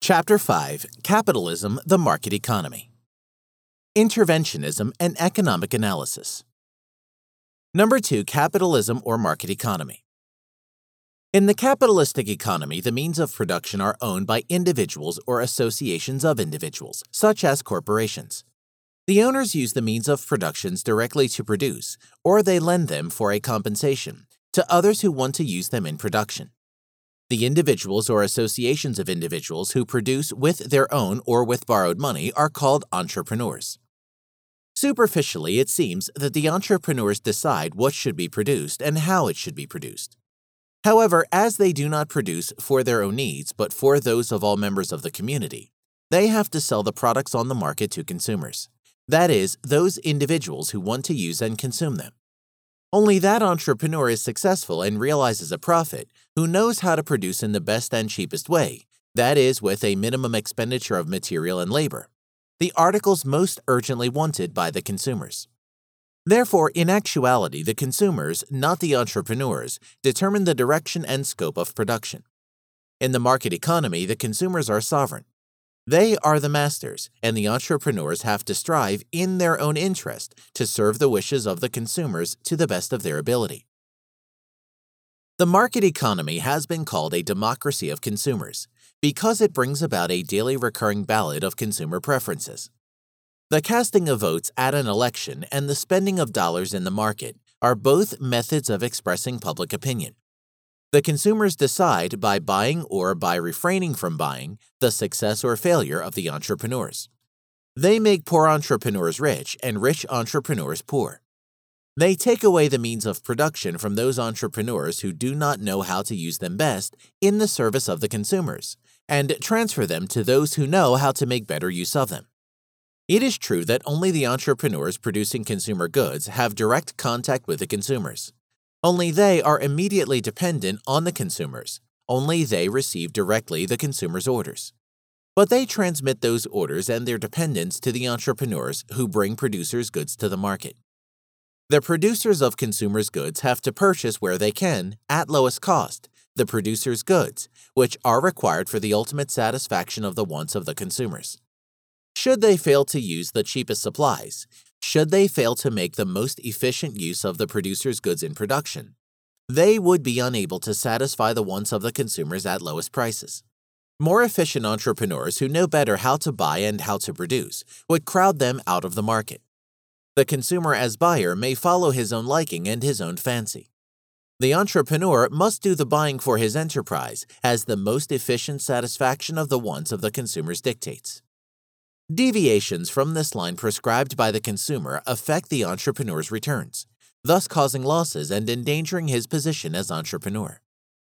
Chapter 5: Capitalism, the Market Economy. Interventionism and Economic Analysis. Number 2. Capitalism or Market Economy. In the capitalistic economy, the means of production are owned by individuals or associations of individuals, such as corporations. The owners use the means of productions directly to produce, or they lend them for a compensation to others who want to use them in production. The individuals or associations of individuals who produce with their own or with borrowed money are called entrepreneurs. Superficially, it seems that the entrepreneurs decide what should be produced and how it should be produced. However, as they do not produce for their own needs but for those of all members of the community, they have to sell the products on the market to consumers. That is, those individuals who want to use and consume them. Only that entrepreneur is successful and realizes a profit who knows how to produce in the best and cheapest way, that is, with a minimum expenditure of material and labor, the articles most urgently wanted by the consumers. Therefore, in actuality, the consumers, not the entrepreneurs, determine the direction and scope of production. In the market economy, the consumers are sovereign. They are the masters, and the entrepreneurs have to strive in their own interest to serve the wishes of the consumers to the best of their ability. The market economy has been called a democracy of consumers because it brings about a daily recurring ballot of consumer preferences. The casting of votes at an election and the spending of dollars in the market are both methods of expressing public opinion. The consumers decide by buying or by refraining from buying the success or failure of the entrepreneurs. They make poor entrepreneurs rich and rich entrepreneurs poor. They take away the means of production from those entrepreneurs who do not know how to use them best in the service of the consumers, and transfer them to those who know how to make better use of them. It is true that only the entrepreneurs producing consumer goods have direct contact with the consumers. Only they are immediately dependent on the consumers. Only they receive directly the consumers' orders. But they transmit those orders and their dependence to the entrepreneurs who bring producers' goods to the market. The producers of consumers' goods have to purchase where they can, at lowest cost, the producers' goods, which are required for the ultimate satisfaction of the wants of the consumers. Should they fail to use the cheapest supplies, should they fail to make the most efficient use of the producers' goods in production, they would be unable to satisfy the wants of the consumers at lowest prices. More efficient entrepreneurs who know better how to buy and how to produce would crowd them out of the market. The consumer as buyer may follow his own liking and his own fancy. The entrepreneur must do the buying for his enterprise as the most efficient satisfaction of the wants of the consumers dictates. Deviations from this line prescribed by the consumer affect the entrepreneur's returns, thus causing losses and endangering his position as entrepreneur.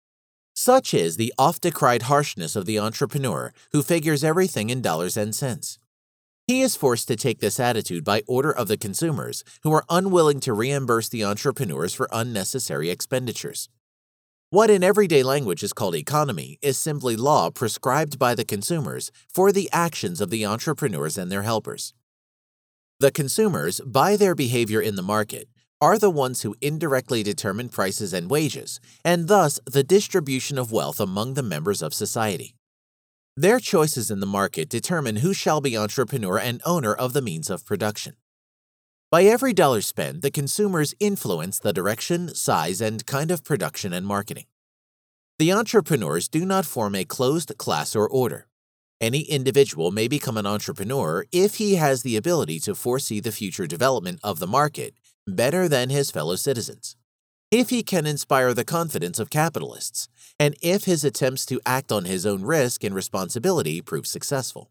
Such is the oft-decried harshness of the entrepreneur who figures everything in dollars and cents. He is forced to take this attitude by order of the consumers who are unwilling to reimburse the entrepreneurs for unnecessary expenditures. What in everyday language is called economy is simply law prescribed by the consumers for the actions of the entrepreneurs and their helpers. The consumers, by their behavior in the market, are the ones who indirectly determine prices and wages, and thus the distribution of wealth among the members of society. Their choices in the market determine who shall be entrepreneur and owner of the means of production. By every dollar spent, the consumers influence the direction, size, and kind of production and marketing. The entrepreneurs do not form a closed class or order. Any individual may become an entrepreneur if he has the ability to foresee the future development of the market better than his fellow citizens, if he can inspire the confidence of capitalists, and if his attempts to act on his own risk and responsibility prove successful.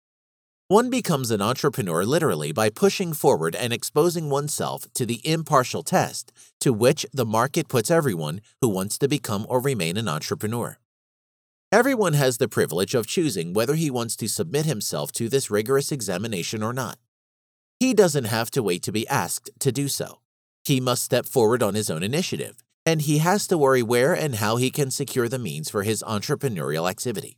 One becomes an entrepreneur literally by pushing forward and exposing oneself to the impartial test to which the market puts everyone who wants to become or remain an entrepreneur. Everyone has the privilege of choosing whether he wants to submit himself to this rigorous examination or not. He doesn't have to wait to be asked to do so. He must step forward on his own initiative, and he has to worry where and how he can secure the means for his entrepreneurial activity.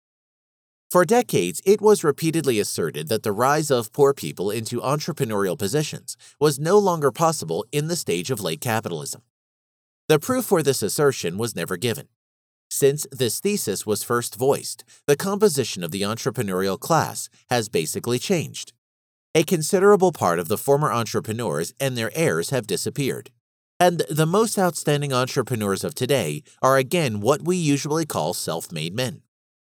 For decades, it was repeatedly asserted that the rise of poor people into entrepreneurial positions was no longer possible in the stage of late capitalism. The proof for this assertion was never given. Since this thesis was first voiced, the composition of the entrepreneurial class has basically changed. A considerable part of the former entrepreneurs and their heirs have disappeared, and the most outstanding entrepreneurs of today are again what we usually call self-made men.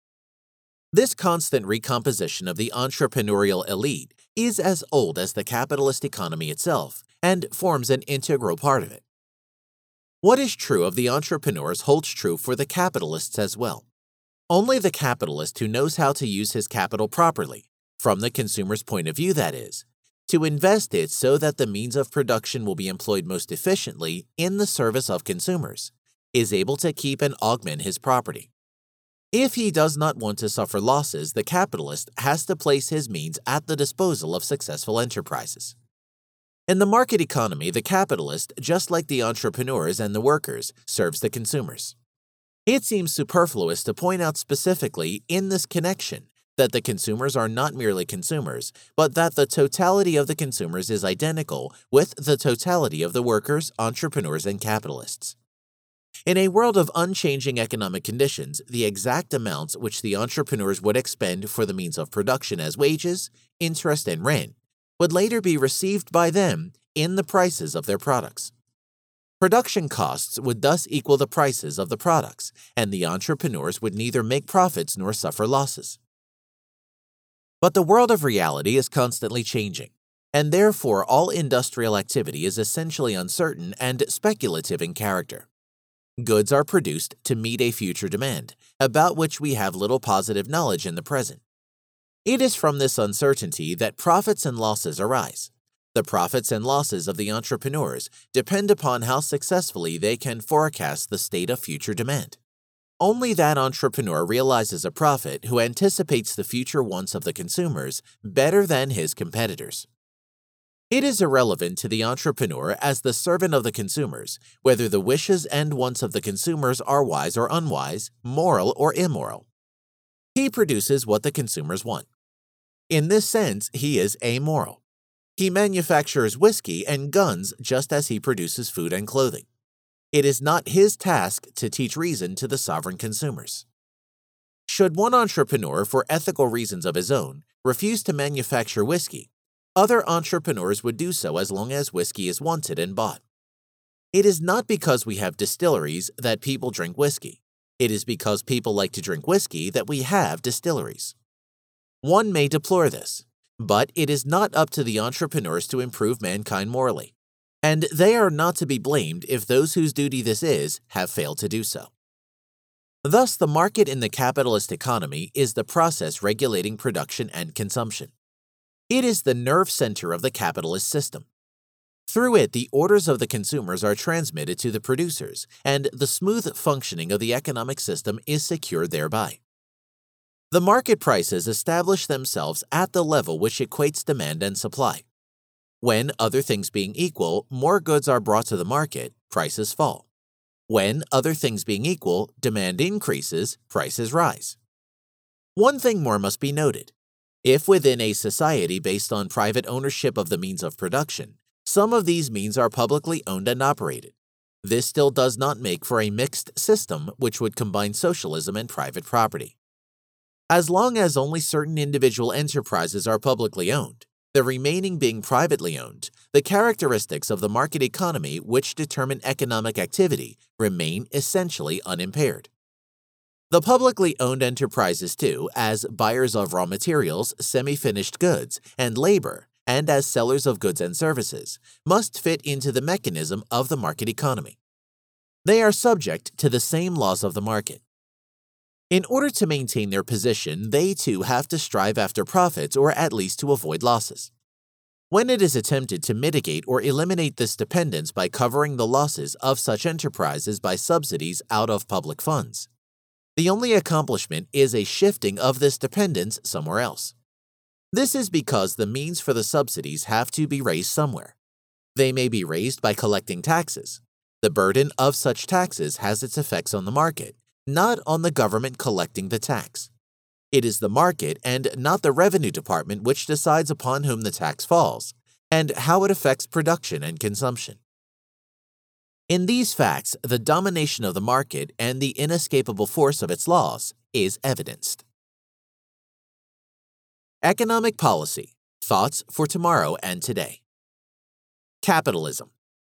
This constant recomposition of the entrepreneurial elite is as old as the capitalist economy itself and forms an integral part of it. What is true of the entrepreneurs holds true for the capitalists as well. Only the capitalist who knows how to use his capital properly, from the consumer's point of view that is, to invest it so that the means of production will be employed most efficiently in the service of consumers, is able to keep and augment his property. If he does not want to suffer losses, the capitalist has to place his means at the disposal of successful enterprises. In the market economy, the capitalist, just like the entrepreneurs and the workers, serves the consumers. It seems superfluous to point out specifically in this connection that the consumers are not merely consumers, but that the totality of the consumers is identical with the totality of the workers, entrepreneurs, and capitalists. In a world of unchanging economic conditions, the exact amounts which the entrepreneurs would expend for the means of production as wages, interest, and rent would later be received by them in the prices of their products. Production costs would thus equal the prices of the products, and the entrepreneurs would neither make profits nor suffer losses. But the world of reality is constantly changing, and therefore all industrial activity is essentially uncertain and speculative in character. Goods are produced to meet a future demand, about which we have little positive knowledge in the present. It is from this uncertainty that profits and losses arise. The profits and losses of the entrepreneurs depend upon how successfully they can forecast the state of future demand. Only that entrepreneur realizes a profit who anticipates the future wants of the consumers better than his competitors. It is irrelevant to the entrepreneur as the servant of the consumers whether the wishes and wants of the consumers are wise or unwise, moral or immoral. He produces what the consumers want. In this sense, he is amoral. He manufactures whiskey and guns just as he produces food and clothing. It is not his task to teach reason to the sovereign consumers. Should one entrepreneur, for ethical reasons of his own, refuse to manufacture whiskey, other entrepreneurs would do so as long as whiskey is wanted and bought. It is not because we have distilleries that people drink whiskey. It is because people like to drink whiskey that we have distilleries. One may deplore this, but it is not up to the entrepreneurs to improve mankind morally, and they are not to be blamed if those whose duty this is have failed to do so. Thus, the market in the capitalist economy is the process regulating production and consumption. It is the nerve center of the capitalist system. Through it, the orders of the consumers are transmitted to the producers, and the smooth functioning of the economic system is secured thereby. The market prices establish themselves at the level which equates demand and supply. When, other things being equal, more goods are brought to the market, prices fall. When, other things being equal, demand increases, prices rise. One thing more must be noted. If within a society based on private ownership of the means of production, some of these means are publicly owned and operated, this still does not make for a mixed system which would combine socialism and private property. As long as only certain individual enterprises are publicly owned, the remaining being privately owned, the characteristics of the market economy which determine economic activity remain essentially unimpaired. The publicly owned enterprises too, as buyers of raw materials, semi-finished goods, and labor, and as sellers of goods and services, must fit into the mechanism of the market economy. They are subject to the same laws of the market. In order to maintain their position, they too have to strive after profits or at least to avoid losses. When it is attempted to mitigate or eliminate this dependence by covering the losses of such enterprises by subsidies out of public funds, the only accomplishment is a shifting of this dependence somewhere else. This is because the means for the subsidies have to be raised somewhere. They may be raised by collecting taxes. The burden of such taxes has its effects on the market, not on the government collecting the tax. It is the market and not the revenue department which decides upon whom the tax falls and how it affects production and consumption. In these facts, the domination of the market and the inescapable force of its laws is evidenced. Economic policy. Thoughts for tomorrow and today. Capitalism.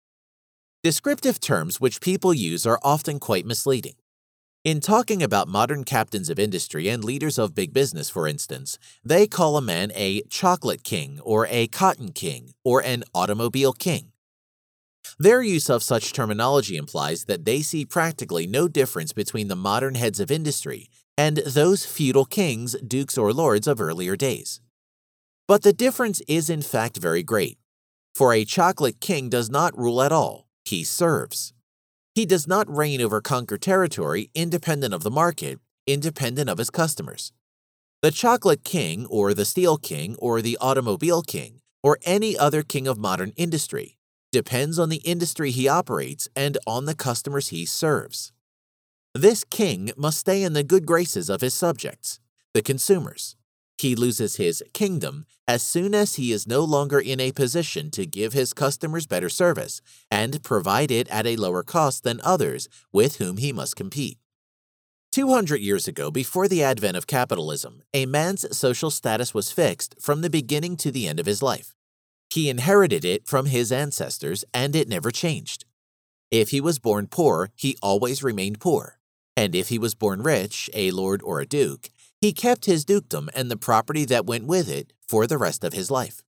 Descriptive terms which people use are often quite misleading. In talking about modern captains of industry and leaders of big business, for instance, they call a man a chocolate king or a cotton king or an automobile king. Their use of such terminology implies that they see practically no difference between the modern heads of industry and those feudal kings, dukes, or lords of earlier days. But the difference is in fact very great, for a chocolate king does not rule at all, he serves. He does not reign over conquered territory independent of the market, independent of his customers. The chocolate king or the steel king or the automobile king or any other king of modern industry depends on the industry he operates and on the customers he serves. This king must stay in the good graces of his subjects, the consumers. He loses his kingdom as soon as he is no longer in a position to give his customers better service and provide it at a lower cost than others with whom he must compete. 200 years ago, before the advent of capitalism, a man's social status was fixed from the beginning to the end of his life. He inherited it from his ancestors, and it never changed. If he was born poor, he always remained poor. And if he was born rich, a lord or a duke, he kept his dukedom and the property that went with it for the rest of his life.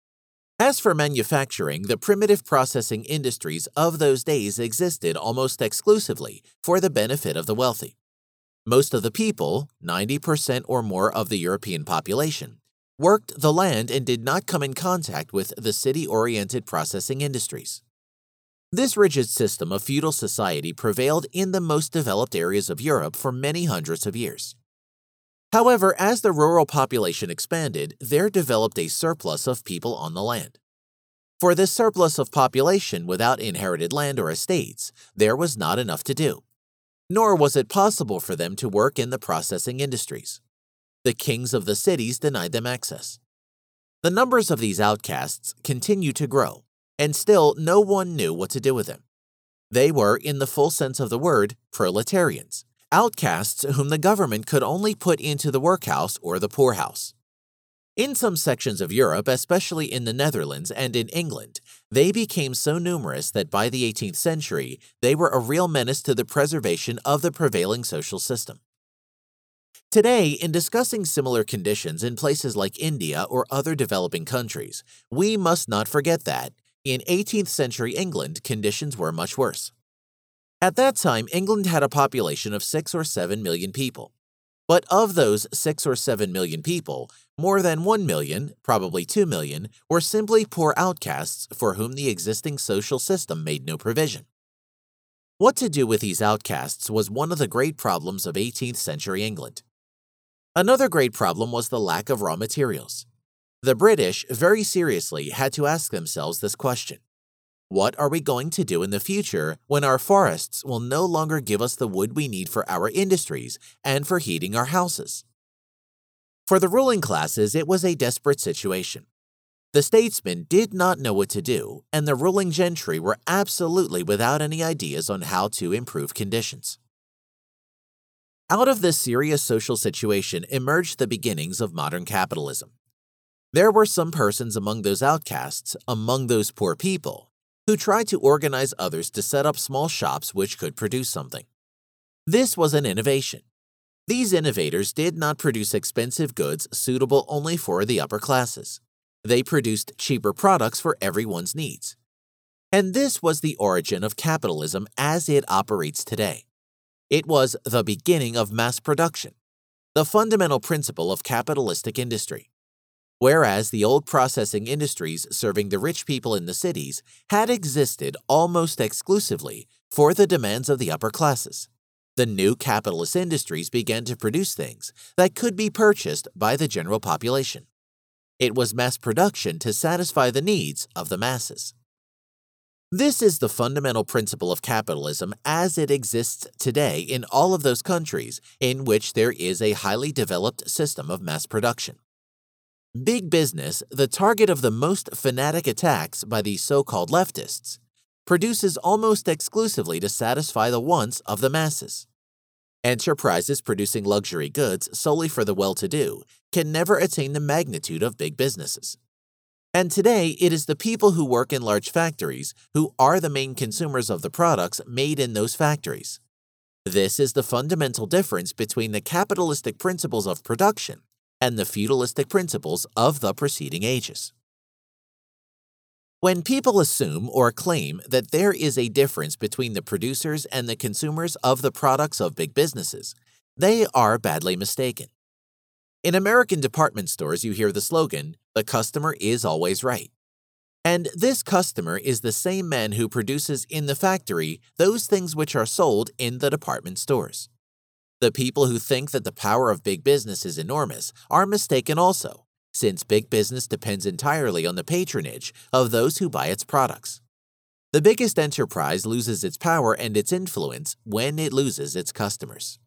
As for manufacturing, the primitive processing industries of those days existed almost exclusively for the benefit of the wealthy. Most of the people, 90% or more of the European population, worked the land and did not come in contact with the city-oriented processing industries. This rigid system of feudal society prevailed in the most developed areas of Europe for many hundreds of years. However, as the rural population expanded, there developed a surplus of people on the land. For this surplus of population without inherited land or estates, there was not enough to do, nor was it possible for them to work in the processing industries. The kings of the cities denied them access. The numbers of these outcasts continued to grow, and still no one knew what to do with them. They were, in the full sense of the word, proletarians, outcasts whom the government could only put into the workhouse or the poorhouse. In some sections of Europe, especially in the Netherlands and in England, they became so numerous that by the 18th century, they were a real menace to the preservation of the prevailing social system. Today, in discussing similar conditions in places like India or other developing countries, we must not forget that, in 18th century England, conditions were much worse. At that time, England had a population of 6 or 7 million people. But of those 6 or 7 million people, more than 1 million, probably 2 million, were simply poor outcasts for whom the existing social system made no provision. What to do with these outcasts was one of the great problems of 18th century England. Another great problem was the lack of raw materials. The British very seriously had to ask themselves this question: what are we going to do in the future when our forests will no longer give us the wood we need for our industries and for heating our houses? For the ruling classes, it was a desperate situation. The statesmen did not know what to do, and the ruling gentry were absolutely without any ideas on how to improve conditions. Out of this serious social situation emerged the beginnings of modern capitalism. There were some persons among those outcasts, among those poor people, who tried to organize others to set up small shops which could produce something. This was an innovation. These innovators did not produce expensive goods suitable only for the upper classes. They produced cheaper products for everyone's needs. And this was the origin of capitalism as it operates today. It was the beginning of mass production, the fundamental principle of capitalistic industry. Whereas the old processing industries serving the rich people in the cities had existed almost exclusively for the demands of the upper classes, the new capitalist industries began to produce things that could be purchased by the general population. It was mass production to satisfy the needs of the masses. This is the fundamental principle of capitalism as it exists today in all of those countries in which there is a highly developed system of mass production. Big business, the target of the most fanatic attacks by the so-called leftists, produces almost exclusively to satisfy the wants of the masses. Enterprises producing luxury goods solely for the well-to-do can never attain the magnitude of big businesses. And today, it is the people who work in large factories who are the main consumers of the products made in those factories. This is the fundamental difference between the capitalistic principles of production and the feudalistic principles of the preceding ages. When people assume or claim that there is a difference between the producers and the consumers of the products of big businesses, they are badly mistaken. In American department stores, you hear the slogan, "The customer is always right." And this customer is the same man who produces in the factory those things which are sold in the department stores. The people who think that the power of big business is enormous are mistaken also, since big business depends entirely on the patronage of those who buy its products. The biggest enterprise loses its power and its influence when it loses its customers.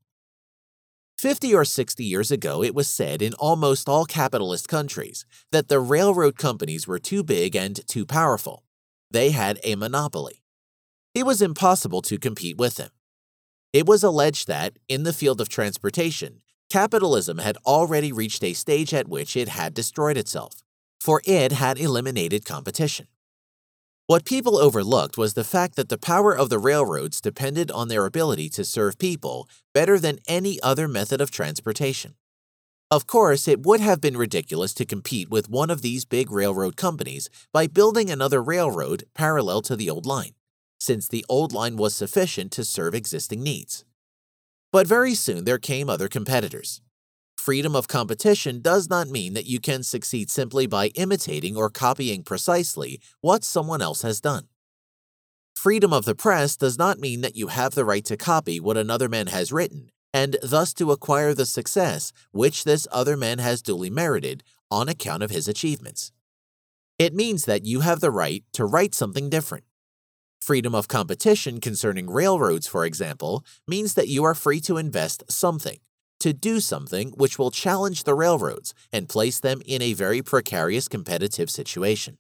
50 or 60 years ago, it was said in almost all capitalist countries that the railroad companies were too big and too powerful. They had a monopoly. It was impossible to compete with them. It was alleged that, in the field of transportation, capitalism had already reached a stage at which it had destroyed itself, for it had eliminated competition. What people overlooked was the fact that the power of the railroads depended on their ability to serve people better than any other method of transportation. Of course, it would have been ridiculous to compete with one of these big railroad companies by building another railroad parallel to the old line, since the old line was sufficient to serve existing needs. But very soon there came other competitors. Freedom of competition does not mean that you can succeed simply by imitating or copying precisely what someone else has done. Freedom of the press does not mean that you have the right to copy what another man has written and thus to acquire the success which this other man has duly merited on account of his achievements. It means that you have the right to write something different. Freedom of competition concerning railroads, for example, means that you are free to invest something, to do something which will challenge the railroads and place them in a very precarious competitive situation.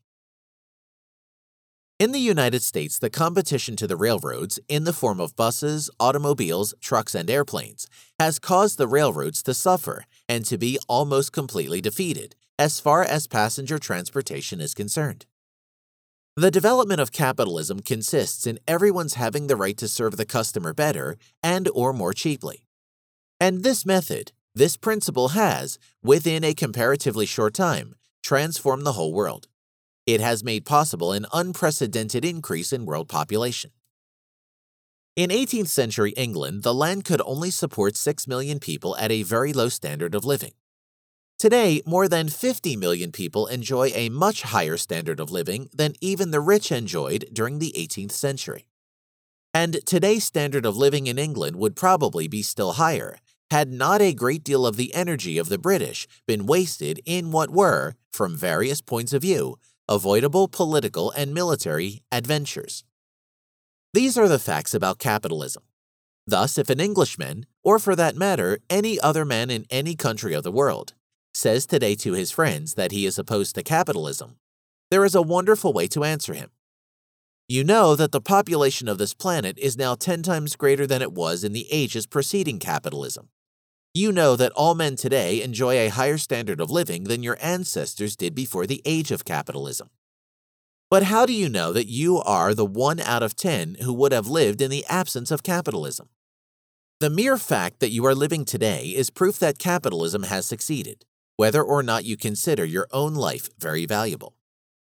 In the United States, the competition to the railroads, in the form of buses, automobiles, trucks, and airplanes, has caused the railroads to suffer and to be almost completely defeated as far as passenger transportation is concerned. The development of capitalism consists in everyone's having the right to serve the customer better and or more cheaply. And this method, this principle has, within a comparatively short time, transformed the whole world. It has made possible an unprecedented increase in world population. In 18th century England, the land could only support 6 million people at a very low standard of living. Today, more than 50 million people enjoy a much higher standard of living than even the rich enjoyed during the 18th century. And today's standard of living in England would probably be still higher had not a great deal of the energy of the British been wasted in what were, from various points of view, avoidable political and military adventures. These are the facts about capitalism. Thus, if an Englishman, or for that matter, any other man in any country of the world, says today to his friends that he is opposed to capitalism, there is a wonderful way to answer him. You know that the population of this planet is now 10 times greater than it was in the ages preceding capitalism. You know that all men today enjoy a higher standard of living than your ancestors did before the age of capitalism. But how do you know that you are the 1 out of 10 who would have lived in the absence of capitalism? The mere fact that you are living today is proof that capitalism has succeeded, whether or not you consider your own life very valuable.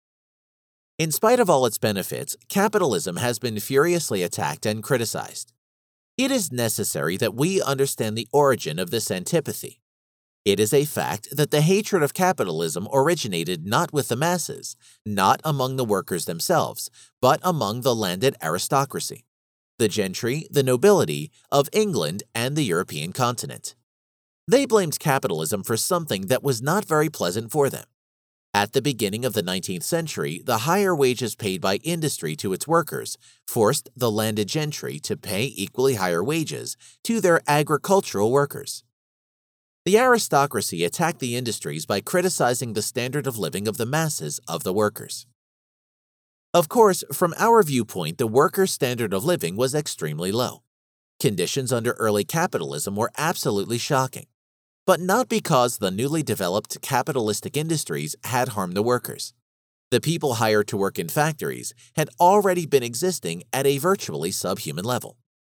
In spite of all its benefits, capitalism has been furiously attacked and criticized. It is necessary that we understand the origin of this antipathy. It is a fact that the hatred of capitalism originated not with the masses, not among the workers themselves, but among the landed aristocracy, the gentry, the nobility of England and the European continent. They blamed capitalism for something that was not very pleasant for them. At the beginning of the 19th century, the higher wages paid by industry to its workers forced the landed gentry to pay equally higher wages to their agricultural workers. The aristocracy attacked the industries by criticizing the standard of living of the masses of the workers. Of course, from our viewpoint, the workers' standard of living was extremely low. Conditions under early capitalism were absolutely shocking, but not because the newly developed capitalistic industries had harmed the workers. The people hired to work in factories had already been existing at a virtually subhuman level.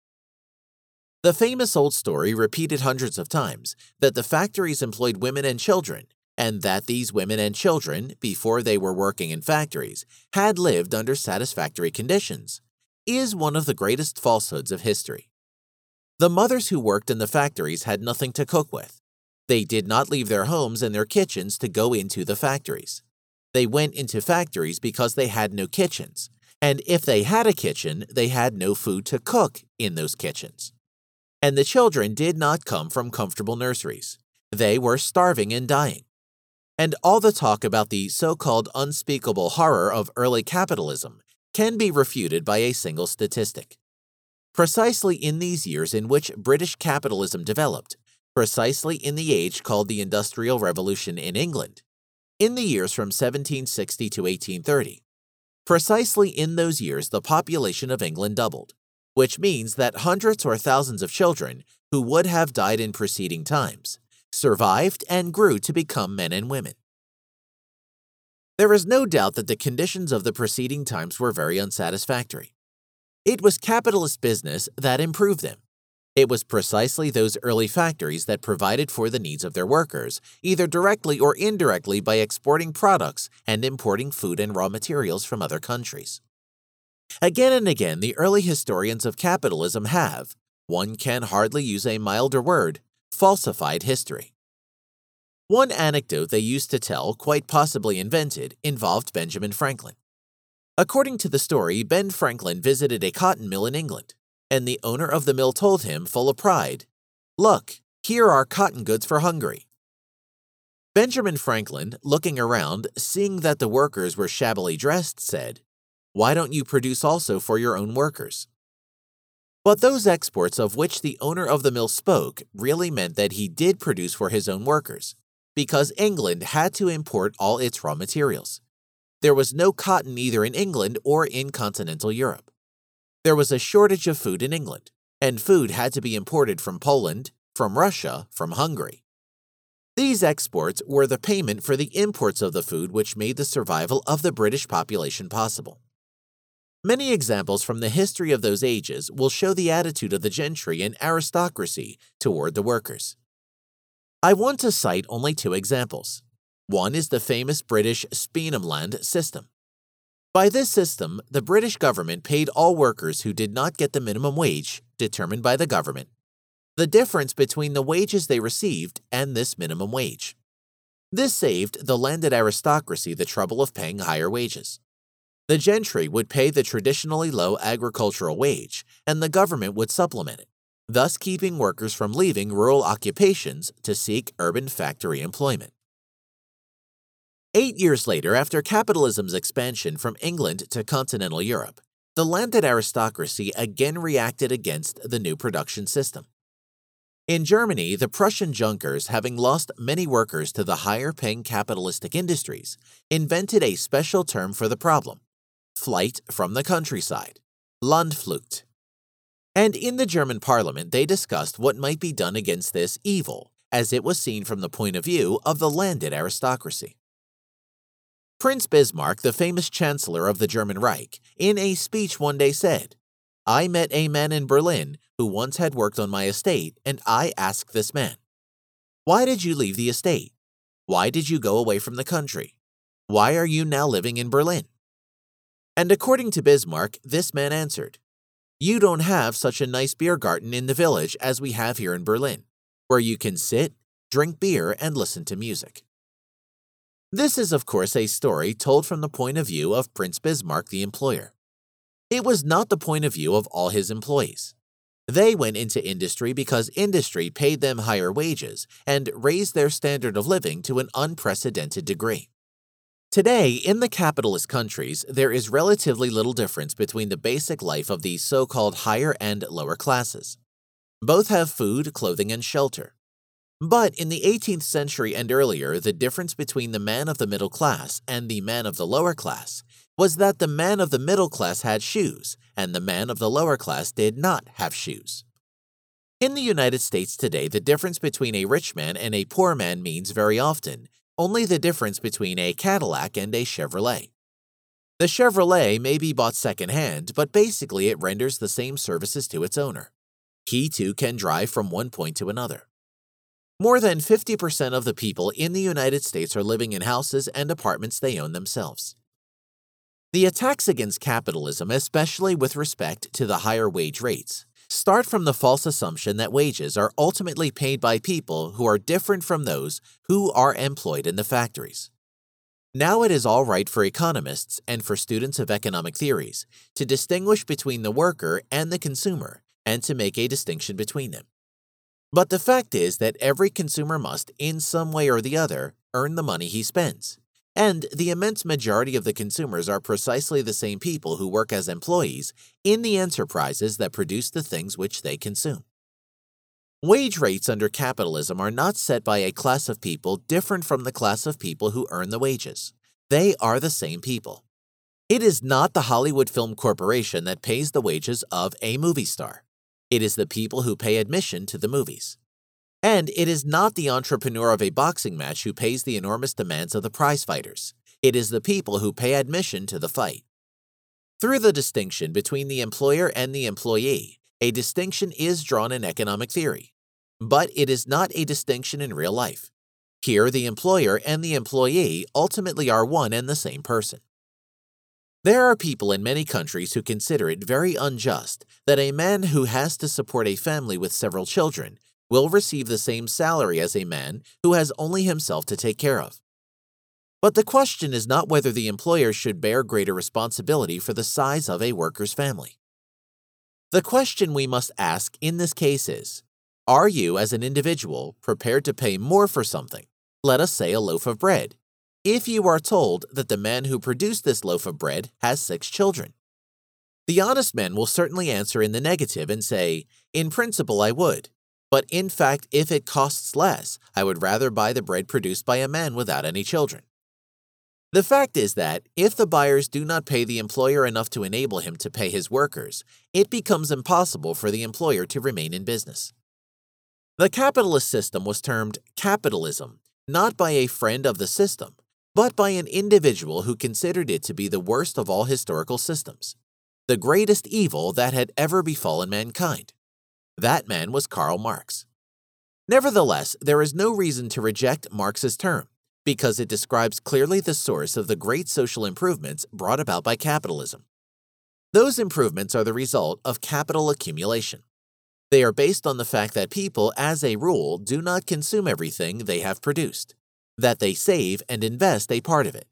The famous old story, repeated hundreds of times, that the factories employed women and children, and that these women and children, before they were working in factories, had lived under satisfactory conditions, is one of the greatest falsehoods of history. The mothers who worked in the factories had nothing to cook with. They did not leave their homes and their kitchens to go into the factories. They went into factories because they had no kitchens, and if they had a kitchen, they had no food to cook in those kitchens. And the children did not come from comfortable nurseries. They were starving and dying. And all the talk about the so-called unspeakable horror of early capitalism can be refuted by a single statistic. Precisely in these years in which British capitalism developed, precisely in the age called the Industrial Revolution in England, in the years from 1760 to 1830, precisely in those years the population of England doubled, which means that hundreds or thousands of children who would have died in preceding times survived and grew to become men and women. There is no doubt that the conditions of the preceding times were very unsatisfactory. It was capitalist business that improved them. It was precisely those early factories that provided for the needs of their workers, either directly or indirectly by exporting products and importing food and raw materials from other countries. Again and again, the early historians of capitalism have, one can hardly use a milder word, falsified history. One anecdote they used to tell, quite possibly invented, involved Benjamin Franklin. According to the story, Ben Franklin visited a cotton mill in England, and the owner of the mill told him, full of pride, "Look, here are cotton goods for Hungary." Benjamin Franklin, looking around, seeing that the workers were shabbily dressed, said, "Why don't you produce also for your own workers?" But those exports of which the owner of the mill spoke really meant that he did produce for his own workers, because England had to import all its raw materials. There was no cotton either in England or in continental Europe. There was a shortage of food in England, and food had to be imported from Poland, from Russia, from Hungary. These exports were the payment for the imports of the food which made the survival of the British population possible. Many examples from the history of those ages will show the attitude of the gentry and aristocracy toward the workers. I want to cite only two examples. One is the famous British Speenamland system. By this system, the British government paid all workers who did not get the minimum wage, determined by the government, the difference between the wages they received and this minimum wage. This saved the landed aristocracy the trouble of paying higher wages. The gentry would pay the traditionally low agricultural wage, and the government would supplement it, thus keeping workers from leaving rural occupations to seek urban factory employment. 8 years later, after capitalism's expansion from England to continental Europe, the landed aristocracy again reacted against the new production system. In Germany, the Prussian Junkers, having lost many workers to the higher-paying capitalistic industries, invented a special term for the problem: flight from the countryside, Landflucht. And in the German parliament, they discussed what might be done against this evil, as it was seen from the point of view of the landed aristocracy. Prince Bismarck, the famous chancellor of the German Reich, in a speech one day said, "I met a man in Berlin who once had worked on my estate, and I asked this man, 'Why did you leave the estate? Why did you go away from the country? Why are you now living in Berlin?' And according to Bismarck, this man answered, 'You don't have such a nice beer garden in the village as we have here in Berlin, where you can sit, drink beer, and listen to music.'" This is, of course, a story told from the point of view of Prince Bismarck, the employer. It was not the point of view of all his employees. They went into industry because industry paid them higher wages and raised their standard of living to an unprecedented degree. Today, in the capitalist countries, there is relatively little difference between the basic life of these so-called higher and lower classes. Both have food, clothing, and shelter. But in the 18th century and earlier, the difference between the man of the middle class and the man of the lower class was that the man of the middle class had shoes, and the man of the lower class did not have shoes. In the United States today, the difference between a rich man and a poor man means very often only the difference between a Cadillac and a Chevrolet. The Chevrolet may be bought secondhand, but basically it renders the same services to its owner. He too can drive from one point to another. More than 50% of the people in the United States are living in houses and apartments they own themselves. The attacks against capitalism, especially with respect to the higher wage rates, start from the false assumption that wages are ultimately paid by people who are different from those who are employed in the factories. Now it is all right for economists and for students of economic theories to distinguish between the worker and the consumer and to make a distinction between them. But the fact is that every consumer must, in some way or the other, earn the money he spends. And the immense majority of the consumers are precisely the same people who work as employees in the enterprises that produce the things which they consume. Wage rates under capitalism are not set by a class of people different from the class of people who earn the wages. They are the same people. It is not the Hollywood Film Corporation that pays the wages of a movie star. It is the people who pay admission to the movies. And it is not the entrepreneur of a boxing match who pays the enormous demands of the prize fighters. It is the people who pay admission to the fight. Through the distinction between the employer and the employee, a distinction is drawn in economic theory. But it is not a distinction in real life. Here, the employer and the employee ultimately are one and the same person. There are people in many countries who consider it very unjust that a man who has to support a family with several children will receive the same salary as a man who has only himself to take care of. But the question is not whether the employer should bear greater responsibility for the size of a worker's family. The question we must ask in this case is, are you as an individual prepared to pay more for something, let us say a loaf of bread, if you are told that the man who produced this loaf of bread has 6 children? The honest man will certainly answer in the negative and say, in principle I would. But in fact, if it costs less, I would rather buy the bread produced by a man without any children. The fact is that if the buyers do not pay the employer enough to enable him to pay his workers, it becomes impossible for the employer to remain in business. The capitalist system was termed capitalism, not by a friend of the system, but by an individual who considered it to be the worst of all historical systems, the greatest evil that had ever befallen mankind. That man was Karl Marx. Nevertheless, there is no reason to reject Marx's term, because it describes clearly the source of the great social improvements brought about by capitalism. Those improvements are the result of capital accumulation. They are based on the fact that people, as a rule, do not consume everything they have produced, that they save and invest a part of it.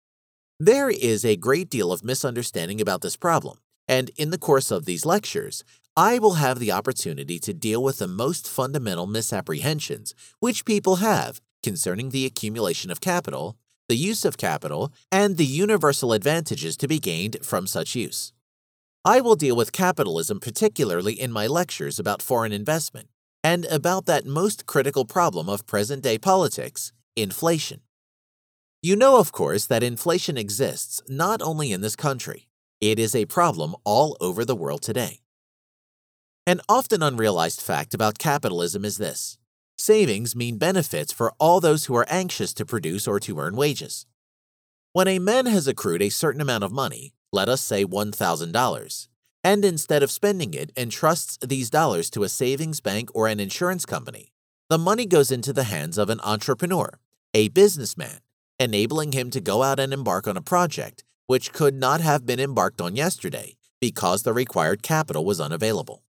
There is a great deal of misunderstanding about this problem, and in the course of these lectures, I will have the opportunity to deal with the most fundamental misapprehensions which people have concerning the accumulation of capital, the use of capital, and the universal advantages to be gained from such use. I will deal with capitalism particularly in my lectures about foreign investment and about that most critical problem of present-day politics, inflation. You know, of course, that inflation exists not only in this country. It is a problem all over the world today. An often unrealized fact about capitalism is this: savings mean benefits for all those who are anxious to produce or to earn wages. When a man has accrued a certain amount of money, let us say $1,000, and instead of spending it entrusts these dollars to a savings bank or an insurance company, the money goes into the hands of an entrepreneur, a businessman, enabling him to go out and embark on a project which could not have been embarked on yesterday because the required capital was unavailable.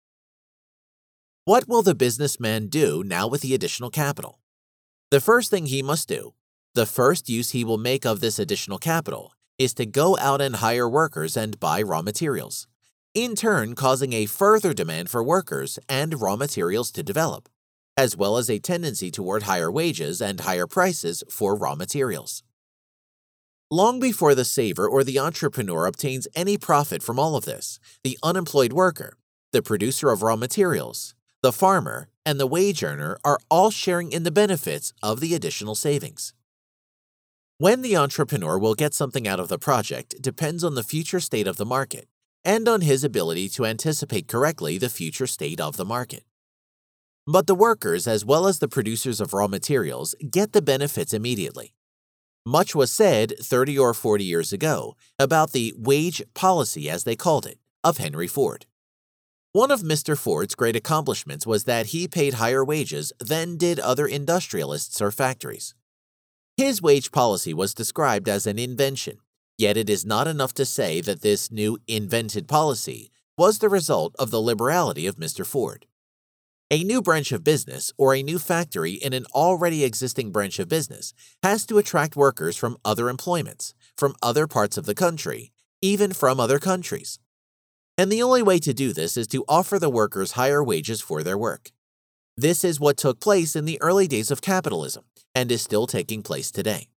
What will the businessman do now with the additional capital? The first thing he must do, the first use he will make of this additional capital, is to go out and hire workers and buy raw materials, in turn causing a further demand for workers and raw materials to develop, as well as a tendency toward higher wages and higher prices for raw materials. Long before the saver or the entrepreneur obtains any profit from all of this, the unemployed worker, the producer of raw materials, the farmer, and the wage earner are all sharing in the benefits of the additional savings. When the entrepreneur will get something out of the project depends on the future state of the market and on his ability to anticipate correctly the future state of the market. But the workers, as well as the producers of raw materials, get the benefits immediately. Much was said 30 or 40 years ago about the wage policy, as they called it, of Henry Ford. One of Mr. Ford's great accomplishments was that he paid higher wages than did other industrialists or factories. His wage policy was described as an invention, yet it is not enough to say that this new invented policy was the result of the liberality of Mr. Ford. A new branch of business or a new factory in an already existing branch of business has to attract workers from other employments, from other parts of the country, even from other countries. And the only way to do this is to offer the workers higher wages for their work. This is what took place in the early days of capitalism and is still taking place today.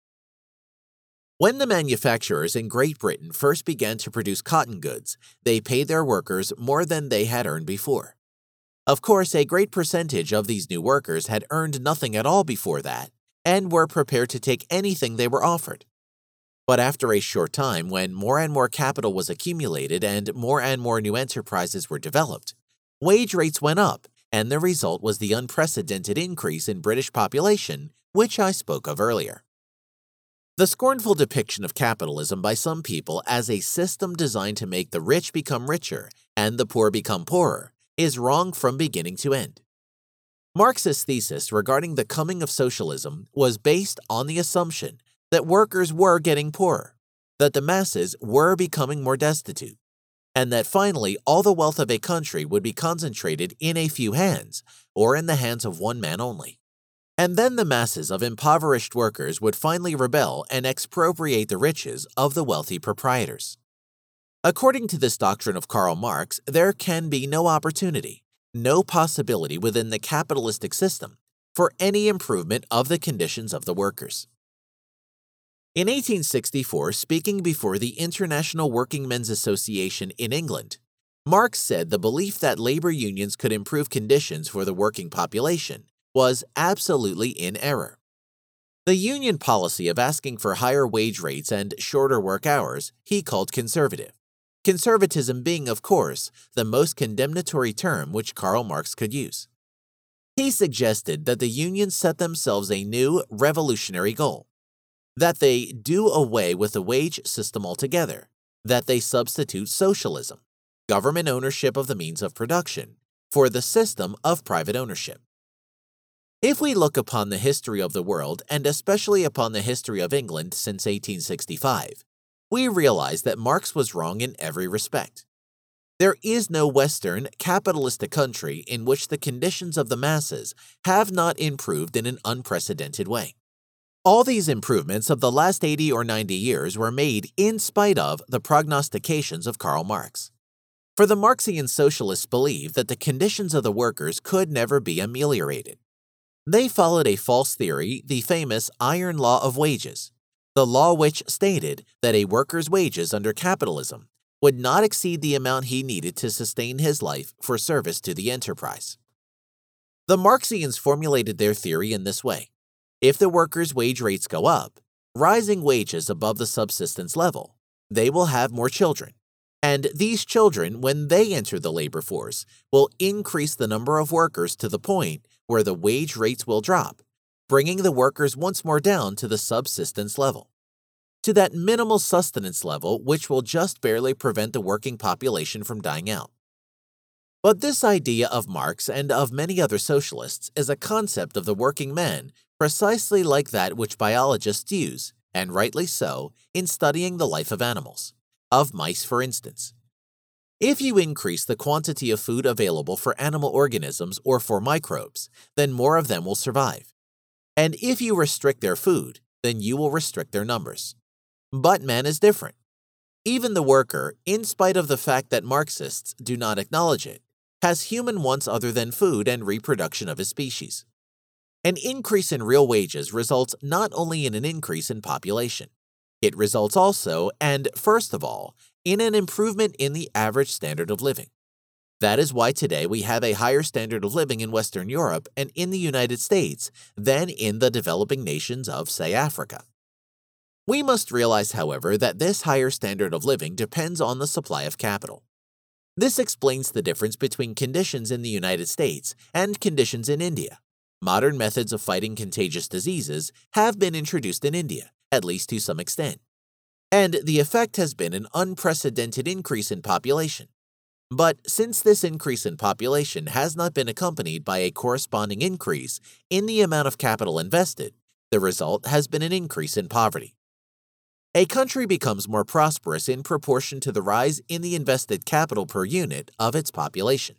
When the manufacturers in Great Britain first began to produce cotton goods, they paid their workers more than they had earned before. Of course, a great percentage of these new workers had earned nothing at all before that and were prepared to take anything they were offered. But after a short time, when more and more capital was accumulated and more new enterprises were developed, wage rates went up, and the result was the unprecedented increase in British population, which I spoke of earlier. The scornful depiction of capitalism by some people as a system designed to make the rich become richer and the poor become poorer is wrong from beginning to end. Marx's thesis regarding the coming of socialism was based on the assumption that workers were getting poorer, that the masses were becoming more destitute, and that finally all the wealth of a country would be concentrated in a few hands, or in the hands of one man only. And then the masses of impoverished workers would finally rebel and expropriate the riches of the wealthy proprietors. According to this doctrine of Karl Marx, there can be no opportunity, no possibility within the capitalistic system for any improvement of the conditions of the workers. In 1864, speaking before the International Workingmen's Association in England, Marx said the belief that labor unions could improve conditions for the working population was absolutely in error. The union policy of asking for higher wage rates and shorter work hours he called conservative, conservatism being, of course, the most condemnatory term which Karl Marx could use. He suggested that the unions set themselves a new revolutionary goal, that they do away with the wage system altogether, that they substitute socialism, government ownership of the means of production, for the system of private ownership. If we look upon the history of the world, and especially upon the history of England since 1865, we realize that Marx was wrong in every respect. There is no Western capitalistic country in which the conditions of the masses have not improved in an unprecedented way. All these improvements of the last 80 or 90 years were made in spite of the prognostications of Karl Marx. For the Marxian socialists believed that the conditions of the workers could never be ameliorated. They followed a false theory, the famous iron law of wages, the law which stated that a worker's wages under capitalism would not exceed the amount he needed to sustain his life for service to the enterprise. The Marxians formulated their theory in this way. If the workers' wage rates go up, rising wages above the subsistence level, they will have more children, and these children, when they enter the labor force, will increase the number of workers to the point where the wage rates will drop, bringing the workers once more down to the subsistence level, to that minimal sustenance level which will just barely prevent the working population from dying out. But this idea of Marx and of many other socialists is a concept of the working man precisely like that which biologists use, and rightly so, in studying the life of animals, of mice for instance. If you increase the quantity of food available for animal organisms or for microbes, then more of them will survive. And if you restrict their food, then you will restrict their numbers. But man is different. Even the worker, in spite of the fact that Marxists do not acknowledge it, has human wants other than food and reproduction of his species. An increase in real wages results not only in an increase in population, it results also, and first of all, in an improvement in the average standard of living. That is why today we have a higher standard of living in Western Europe and in the United States than in the developing nations of, say, Africa. We must realize, however, that this higher standard of living depends on the supply of capital. This explains the difference between conditions in the United States and conditions in India. Modern methods of fighting contagious diseases have been introduced in India, at least to some extent, and the effect has been an unprecedented increase in population. But since this increase in population has not been accompanied by a corresponding increase in the amount of capital invested, the result has been an increase in poverty. A country becomes more prosperous in proportion to the rise in the invested capital per unit of its population.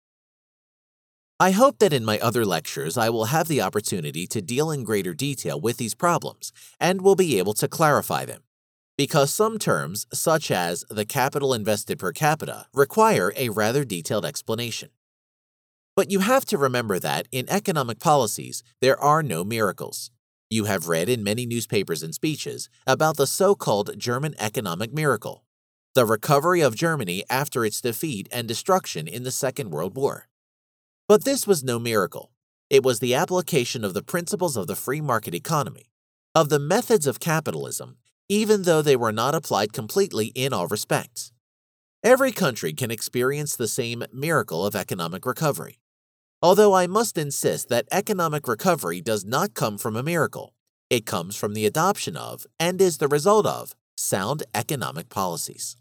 I hope that in my other lectures I will have the opportunity to deal in greater detail with these problems and will be able to clarify them, because some terms, such as the capital invested per capita, require a rather detailed explanation. But you have to remember that in economic policies, there are no miracles. You have read in many newspapers and speeches about the so-called German economic miracle, the recovery of Germany after its defeat and destruction in the Second World War. But this was no miracle. It was the application of the principles of the free market economy, of the methods of capitalism, even though they were not applied completely in all respects. Every country can experience the same miracle of economic recovery. Although I must insist that economic recovery does not come from a miracle, it comes from the adoption of, and is the result of, sound economic policies.